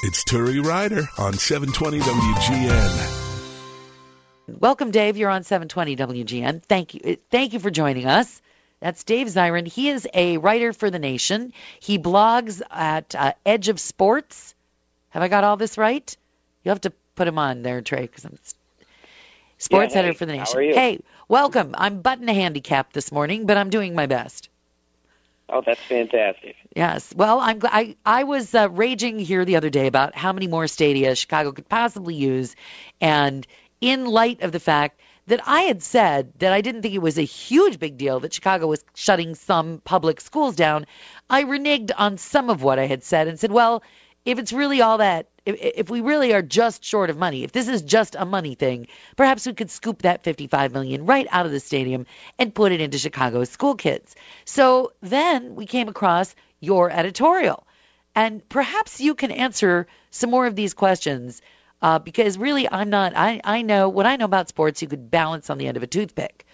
It's Turi Ryder on 720 WGN. Welcome, Dave. You're on 720 WGN. Thank you. Thank you for joining us. That's Dave Zirin. He is a writer for The Nation. He blogs at Edge of Sports. Have I got all this right? You'll have to put him on there, Trey, because I'm sports editor for The Nation. How are you? Hey, welcome. I'm button handicapped this morning, but I'm doing my best. Oh, that's fantastic. Yes. Well, I was raging here the other day about how many more stadia Chicago could possibly use, and in light of the fact that I had said that I didn't think it was a huge big deal that Chicago was shutting some public schools down, I reneged on some of what I had said and said, well, if it's really all that, if we really are just short of money, if this is just a money thing, perhaps we could scoop that $55 million right out of the stadium and put it into Chicago's school kids. So then we came across your editorial, and perhaps you can answer some more of these questions. Because really, I know what I know about sports, you could balance on the end of a toothpick.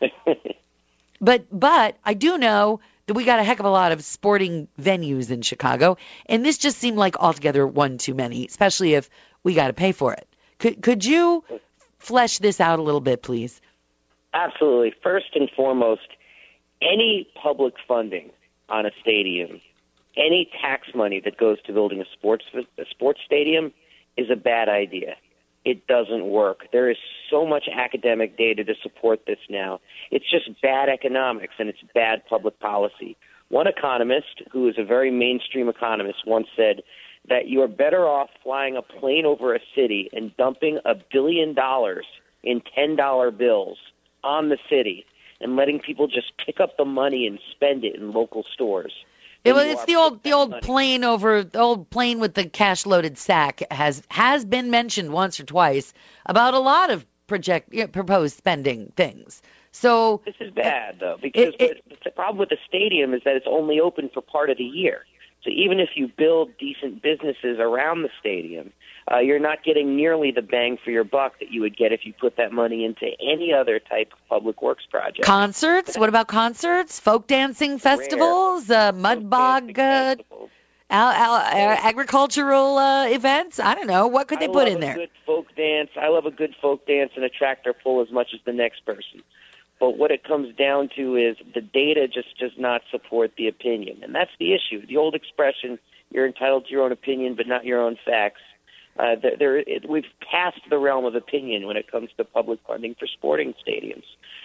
But I do know that we got a heck of a lot of sporting venues in Chicago, and this just seemed like altogether one too many, especially if we got to pay for it. Could you flesh this out a little bit, please? Absolutely. First and foremost, any public funding on a stadium, any tax money that goes to building a sports stadium is a bad idea. It doesn't work. There is so much academic data to support this now. It's just bad economics, and it's bad public policy. One economist, who is a very mainstream economist, once said that you are better off flying a plane over a city and dumping $1 billion in $10 bills on the city and letting people just pick up the money and spend it in local stores. It's the old plane with the cash loaded sack has been mentioned once or twice about a lot of proposed spending things. So this is bad though, because the problem with the stadium is that it's only open for part of the year. So even if you build decent businesses around the stadium, you're not getting nearly the bang for your buck that you would get if you put that money into any other type of public works project. Concerts? What about concerts? Folk dancing festivals? Mud bog? Agricultural events? I don't know. What could they put in there? I love a good folk dance and a tractor pull as much as the next person. But what it comes down to is the data just does not support the opinion. And that's the issue. The old expression, you're entitled to your own opinion but not your own facts. We've passed the realm of opinion when it comes to public funding for sporting stadiums.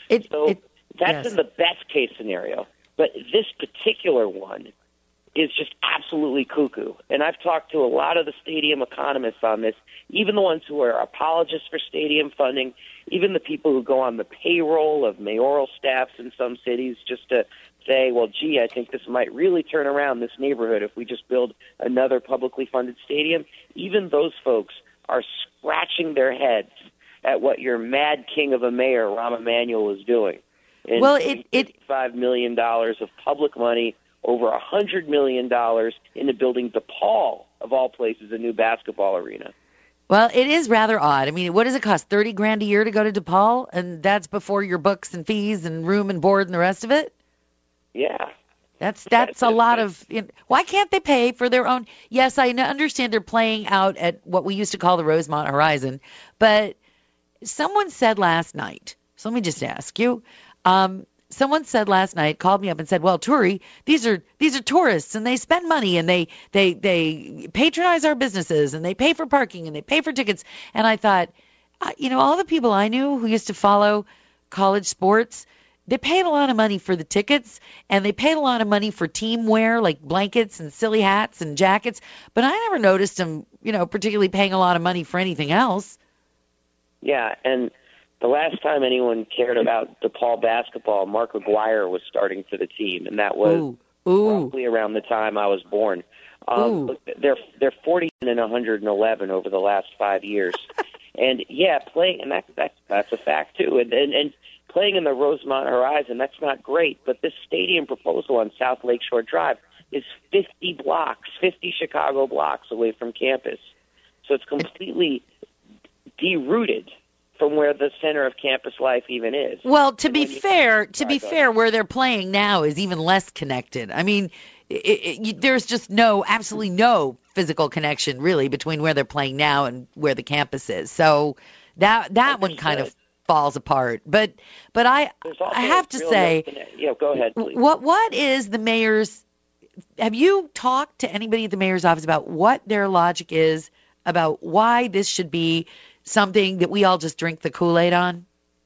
That's in the best case scenario. But this particular one is just absolutely cuckoo. And I've talked to a lot of the stadium economists on this, even the ones who are apologists for stadium funding, even the people who go on the payroll of mayoral staffs in some cities just to say, well, gee, I think this might really turn around this neighborhood if we just build another publicly funded stadium. Even those folks are scratching their heads at what your mad king of a mayor, Rahm Emanuel, is doing. And $55 million of public money, over $100 million into building DePaul, of all places, a new basketball arena. Well, it is rather odd. I mean, what does it cost? $30,000 a year to go to DePaul, and that's before your books and fees and room and board and the rest of it. Yeah, that's a lot of. Why can't they pay for their own? Yes, I understand they're playing out at what we used to call the Rosemont Horizon, but someone said last night. So let me just ask you. Someone said last night, called me up and said, well, Turi, these are tourists and they spend money and they patronize our businesses and they pay for parking and they pay for tickets. And I thought, all the people I knew who used to follow college sports, they paid a lot of money for the tickets and they paid a lot of money for team wear, like blankets and silly hats and jackets. But I never noticed them, particularly paying a lot of money for anything else. Yeah, and the last time anyone cared about DePaul basketball, Mark Aguirre was starting for the team, and that was roughly around the time I was born. They're 40 and 111 over the last 5 years, and playing, and that's a fact too. And playing in the Rosemont Horizon, that's not great. But this stadium proposal on South Lakeshore Drive is 50 Chicago blocks away from campus, so it's completely derooted from where the center of campus life even is. Well, to be fair, where they're playing now is even less connected. I mean, there's just absolutely no physical connection really between where they're playing now and where the campus is. So that one kind of falls apart. But I have to say, go ahead, please. What is the mayor's? Have you talked to anybody at the mayor's office about what their logic is about why this should be something that we all just drink the Kool-Aid on?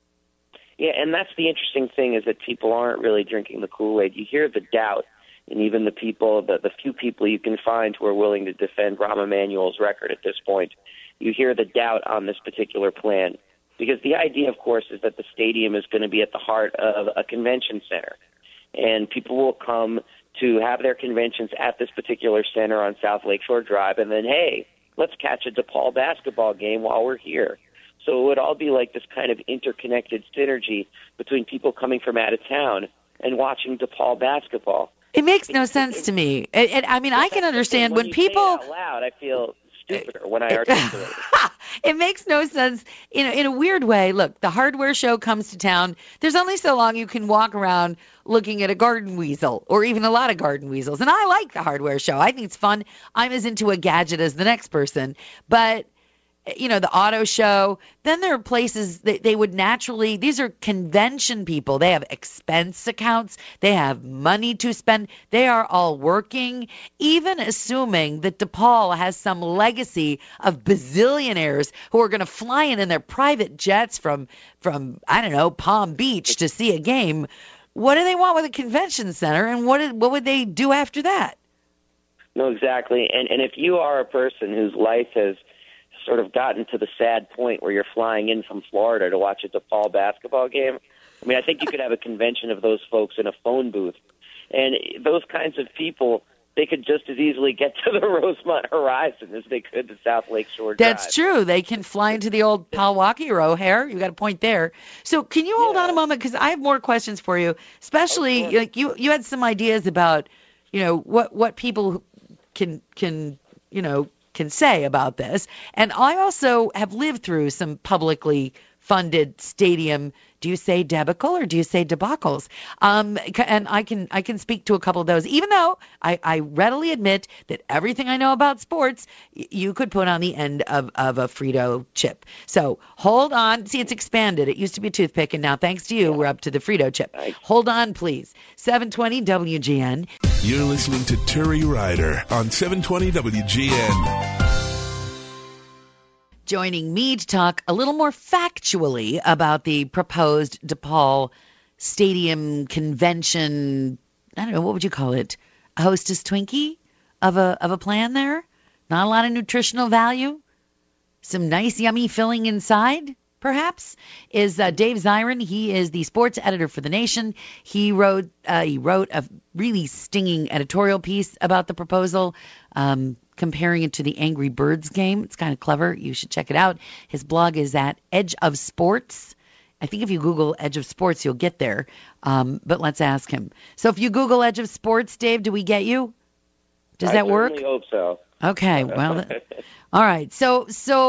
Yeah, and that's the interesting thing is that people aren't really drinking the Kool-Aid. You hear the doubt, and even the few people you can find who are willing to defend Rahm Emanuel's record at this point, you hear the doubt on this particular plan. Because the idea, of course, is that the stadium is going to be at the heart of a convention center, and people will come to have their conventions at this particular center on South Lakeshore Drive, and then, hey, let's catch a DePaul basketball game while we're here. So it would all be like this kind of interconnected synergy between people coming from out of town and watching DePaul basketball. It makes no sense to me. I mean, I can understand when people say it out loud, I feel stupider when I articulate it. It makes no sense in a weird way. Look, the hardware show comes to town. There's only so long you can walk around looking at a garden weasel or even a lot of garden weasels. And I like the hardware show. I think it's fun. I'm as into a gadget as the next person. But the auto show, then there are places that they would naturally, these are convention people. They have expense accounts. They have money to spend. They are all working, even assuming that DePaul has some legacy of bazillionaires who are going to fly in their private jets from, I don't know, Palm Beach to see a game. What do they want with a convention center, and what would they do after that? No, exactly. And if you are a person whose life has sort of gotten to the sad point where you're flying in from Florida to watch a DePaul basketball game, I mean, I think you could have a convention of those folks in a phone booth. And those kinds of people, they could just as easily get to the Rosemont Horizon as they could the South Lakeshore Drive. That's true. They can fly into the old Palwaukee or O'Hare. You got a point there. So can you hold on a moment, because I have more questions for you, especially like you had some ideas about, what people can say about this. And I also have lived through some publicly funded stadium. Do you say debacle or do you say debacles? And I can speak to a couple of those, even though I readily admit that everything I know about sports, you could put on the end of a Frito chip. So hold on. See, it's expanded. It used to be a toothpick, and now thanks to you, we're up to the Frito chip. Nice. Hold on, please. 720 WGN. You're listening to Terry Ryder on 720 WGN. Joining me to talk a little more factually about the proposed DePaul Stadium convention, I don't know, what would you call it? A Hostess Twinkie of a plan there? Not a lot of nutritional value? Some nice, yummy filling inside, perhaps? Is Dave Zirin. He is the sports editor for The Nation. He wrote a really stinging editorial piece about the proposal, comparing it to the Angry Birds game. It's kind of clever. You should check it out. His blog is at Edge of Sports. I think if you Google Edge of Sports, you'll get there. But let's ask him. So if you Google Edge of Sports, Dave, do we get you? Does that work? I certainly hope so. Okay. Well, all right. So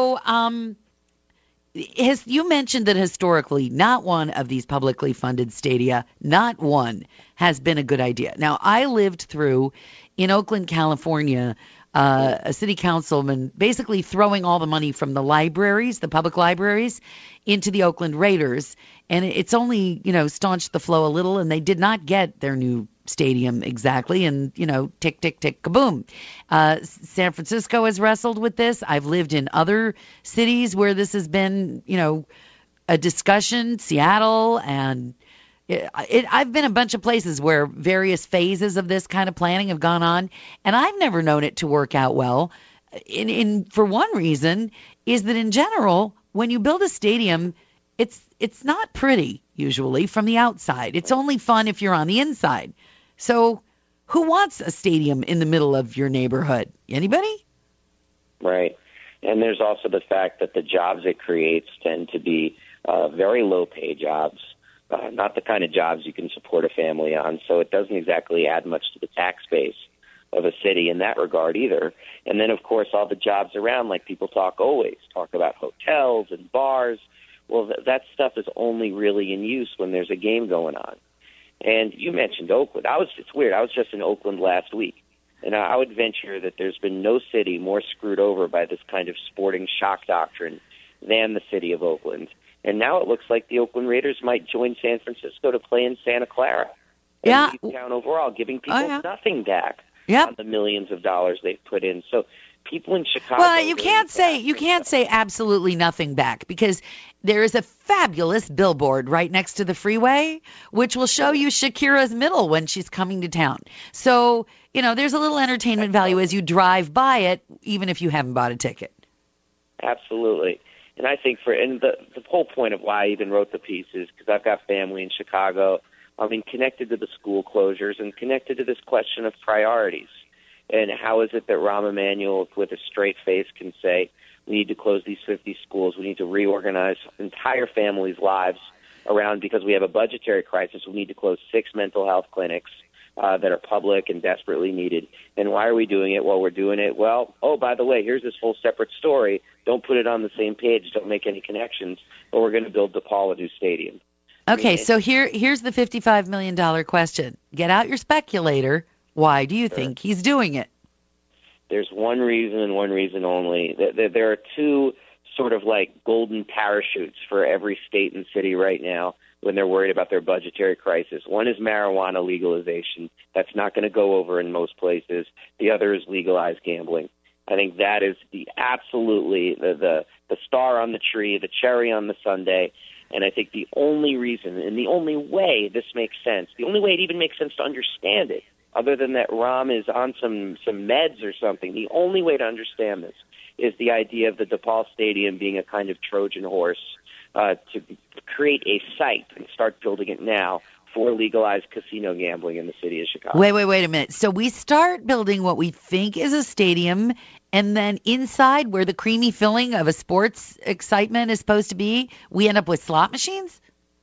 you mentioned that historically, not one of these publicly funded stadia, not one, has been a good idea. Now, I lived through, in Oakland, California, a city councilman basically throwing all the money from the libraries, the public libraries, into the Oakland Raiders. And it's only, staunched the flow a little, and they did not get their new stadium exactly. And, tick, tick, tick, kaboom. San Francisco has wrestled with this. I've lived in other cities where this has been, a discussion, Seattle, and I've been a bunch of places where various phases of this kind of planning have gone on, and I've never known it to work out well. For one reason is that in general, when you build a stadium, it's not pretty usually from the outside. It's only fun if you're on the inside. So who wants a stadium in the middle of your neighborhood? Anybody? Right. And there's also the fact that the jobs it creates tend to be very low-pay jobs. Not the kind of jobs you can support a family on, so it doesn't exactly add much to the tax base of a city in that regard either. And then, of course, all the jobs around, like people always talk about hotels and bars. Well, that stuff is only really in use when there's a game going on. And you mentioned Oakland. It's weird. I was just in Oakland last week. And I would venture that there's been no city more screwed over by this kind of sporting shock doctrine than the city of Oakland. And now it looks like the Oakland Raiders might join San Francisco to play in Santa Clara. And leave town overall, giving people nothing back on the millions of dollars they've put in. So people in Chicago. Well, you can't say absolutely nothing back, because there is a fabulous billboard right next to the freeway, which will show you Shakira's middle when she's coming to town. So, there's a little entertainment value as you drive by it, even if you haven't bought a ticket. Absolutely. And I think the whole point of why I even wrote the piece is because I've got family in Chicago. I mean, connected to the school closures and connected to this question of priorities. And how is it that Rahm Emanuel, with a straight face, can say, we need to close these 50 schools, we need to reorganize entire families' lives around, because we have a budgetary crisis, we need to close 6 mental health clinics that are public and desperately needed. And why are we doing it? Well, we're doing it, by the way, here's this whole separate story. Don't put it on the same page. Don't make any connections. But we're going to build DePaul a new stadium. Okay, so here's the $55 million question. Get out your speculator. Why do you think he's doing it? There's one reason and one reason only. There are 2 sort of like golden parachutes for every state and city right now when they're worried about their budgetary crisis. One is marijuana legalization. That's not going to go over in most places. The other is legalized gambling. I think that is absolutely the star on the tree, the cherry on the sundae. And I think the only reason and the only way this makes sense, the only way it even makes sense to understand it, other than that Rahm is on some meds or something, the only way to understand this is the idea of the DePaul Stadium being a kind of Trojan horse to create a site and start building it now for legalized casino gambling in the city of Chicago. Wait a minute. So we start building what we think is a stadium, and then inside, where the creamy filling of a sports excitement is supposed to be, we end up with slot machines?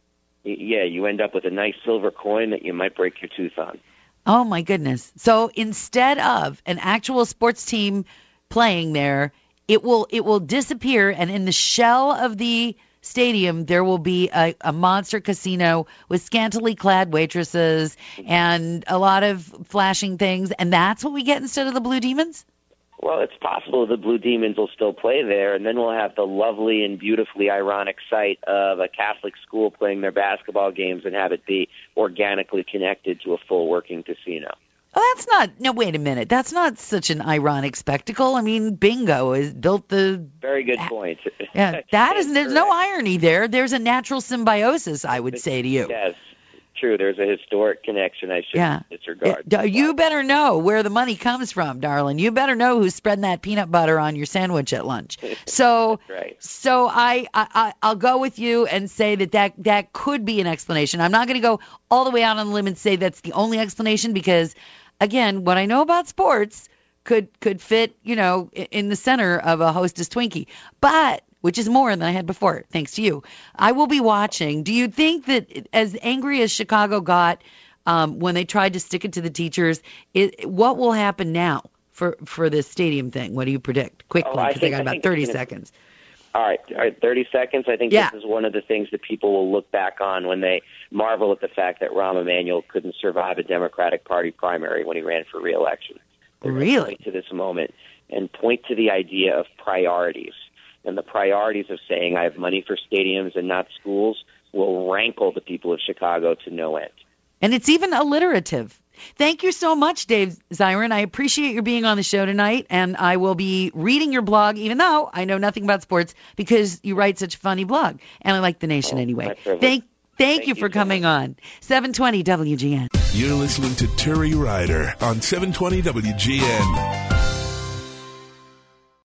Yeah, you end up with a nice silver coin that you might break your tooth on. Oh, my goodness. So instead of an actual sports team playing there, it will disappear, and in the shell of the stadium, there will be a monster casino with scantily clad waitresses and a lot of flashing things, and that's what we get instead of the Blue Demons? Well, it's possible the Blue Demons will still play there, and then we'll have the lovely and beautifully ironic sight of a Catholic school playing their basketball games and have it be organically connected to a full working casino. Oh, that's not. No, wait a minute. That's not such an ironic spectacle. I mean, bingo is built the. Very good point. Yeah, that is. There's no irony there. There's a natural symbiosis, I would say to you. Yes, true. There's a historic connection. I shouldn't disregard. You better know where the money comes from, darling. You better know who's spreading that peanut butter on your sandwich at lunch. So, right. So I'll go with you and say that could be an explanation. I'm not going to go all the way out on the limb and say that's the only explanation, because, again, what I know about sports could fit, in the center of a Hostess Twinkie, but which is more than I had before, thanks to you. I will be watching. Do you think that, as angry as Chicago got when they tried to stick it to the teachers, what will happen now for this stadium thing? What do you predict? Quickly, because I got about 30 seconds. All right, 30 seconds. I think this is one of the things that people will look back on when they marvel at the fact that Rahm Emanuel couldn't survive a Democratic Party primary when he ran for re-election. Really? Point to this moment and point to the idea of priorities. And the priorities of saying I have money for stadiums and not schools will rankle the people of Chicago to no end. And it's even alliterative. Thank you so much, Dave Zirin. I appreciate your being on the show tonight, and I will be reading your blog, even though I know nothing about sports, because you write such a funny blog, and I like The Nation anyway. Thank you for coming on. 720 WGN. You're listening to Terry Ryder on 720 WGN.